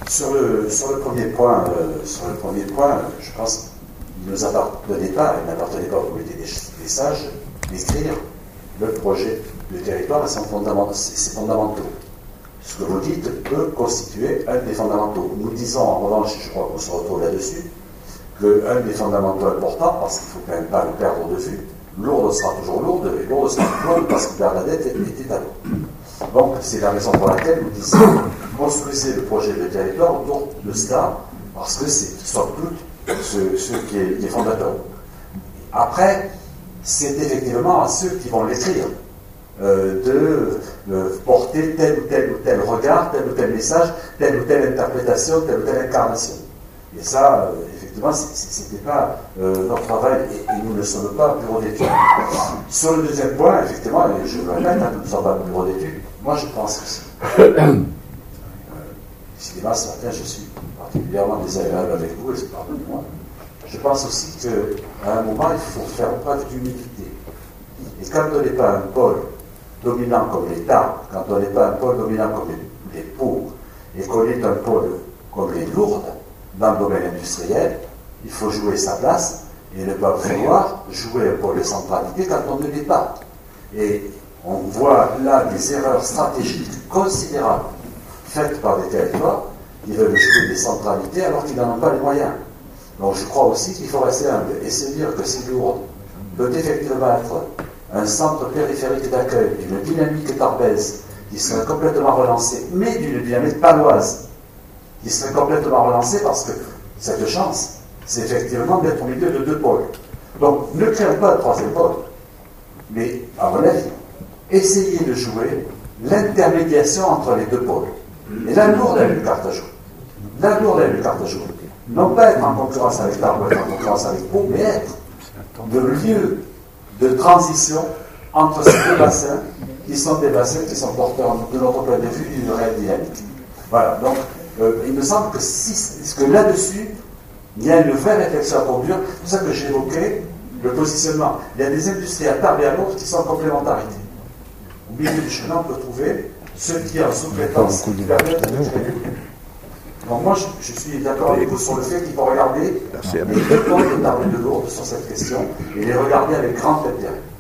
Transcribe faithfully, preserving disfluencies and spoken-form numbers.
Sur le, sur le premier point, euh, sur le premier point, je pense qu'il ne nous appartenait pas, il n'appartenait pas au comité des, des sages d'écrire le projet de territoire et ses fondamentaux, ses fondamentaux. Ce que vous dites peut constituer un des fondamentaux. Nous disons en revanche, je crois qu'on se retrouve là-dessus, qu'un des fondamentaux importants, parce qu'il ne faut quand même pas le perdre de vue, lourde sera toujours lourde, et lourde sera toujours lourde parce que Bernadette était à l'eau. Donc, c'est la raison pour laquelle nous disons construisez le projet de territoire autour de cela, parce que c'est, somme toute, ce, ce qui, est, qui est fondateur. Après, c'est effectivement à ceux qui vont l'écrire euh, de euh, porter tel ou tel ou tel regard, tel ou tel message, telle ou telle interprétation, telle ou telle incarnation. Et ça, euh, effectivement, c'était pas euh, notre travail, et, et nous ne sommes pas bureau d'études. Sur le deuxième point, effectivement, et je le répète, hein, nous ne sommes pas bureau d'études, moi je pense que c'est. Euh, cinéma, ce matin, je suis particulièrement désagréable avec vous, et c'est pardonnez-moi. Je pense aussi qu'à un moment, il faut faire preuve d'humilité. Et quand on n'est pas un pôle dominant comme l'État, quand on n'est pas un pôle dominant comme les, les pauvres, et qu'on est un pôle comme les lourdes, dans le domaine industriel, il faut jouer sa place et ne pas vouloir jouer un pôle de centralité quand on ne l'est pas. Et on voit là des erreurs stratégiques considérables faites par des territoires qui veulent jouer des centralités alors qu'ils n'en ont pas les moyens. Donc je crois aussi qu'il faut rester humble et se dire que ces Lourdes peut effectivement être un centre périphérique d'accueil d'une dynamique tarbaise qui serait complètement relancée, mais d'une dynamique paloise qui serait complètement relancée parce que cette chance, c'est effectivement d'être au milieu de deux pôles. Donc ne créons pas de troisième pôle, mais à mon avis, essayez de jouer l'intermédiation entre les deux pôles. Et la Lourde a une carte à jouer. La Lourde a une carte à jouer. Non pas être en concurrence avec Tarbes, être en concurrence avec Pau, mais être le lieu de transition entre ces deux bassins, qui sont des bassins qui sont porteurs, de notre point de vue, d'une réelle dynamique. Voilà, donc euh, il me semble que, si, que là-dessus, il y a une vraie réflexion à conduire. C'est pour ça que j'évoquais le positionnement. Il y a des industries à Tarbes et à l'autre qui sont en complémentarité. Au milieu du chemin, on peut trouver ceux qui, en sous-traitance, permettent de créer. Donc moi, je, je suis d'accord avec vous sur le fait qu'il faut regarder les deux pôles de Tarbes et de Lourdes sur cette question et les regarder avec grand intérêt.